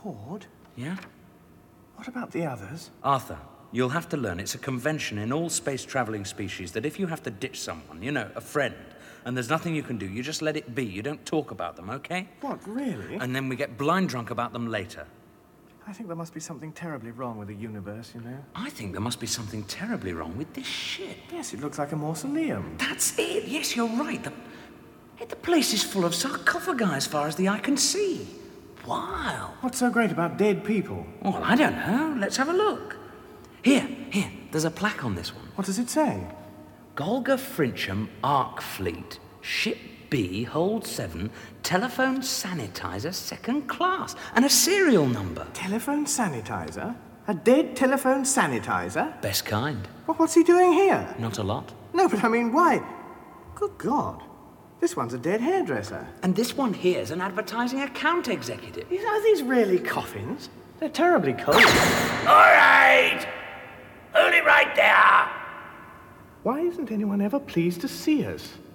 Horde? Yeah? What about the others? Arthur, you'll have to learn it's a convention in all space-traveling species that if you have to ditch someone, you know, a friend, and there's nothing you can do, you just let it be. You don't talk about them, okay? What, really? And then we get blind drunk about them later. I think there must be something terribly wrong with the universe, you know. I think there must be something terribly wrong with this ship. Yes, it looks like a mausoleum. That's it. Yes, you're right. The place is full of sarcophagi as far as the eye can see. Wow. What's so great about dead people? Well, I don't know. Let's have a look. Here. There's a plaque on this one. What does it say? Golga Frincham Ark Fleet, Ship B, Hold 7, telephone sanitizer, second class, and a serial number. Telephone sanitizer? A dead telephone sanitizer? Best kind. Well, what's he doing here? Not a lot. No, but I mean, why? Good God. This one's a dead hairdresser. And this one here's an advertising account executive. Are these really coffins? They're terribly cold. All right! Hold it right there! Why isn't anyone ever pleased to see us?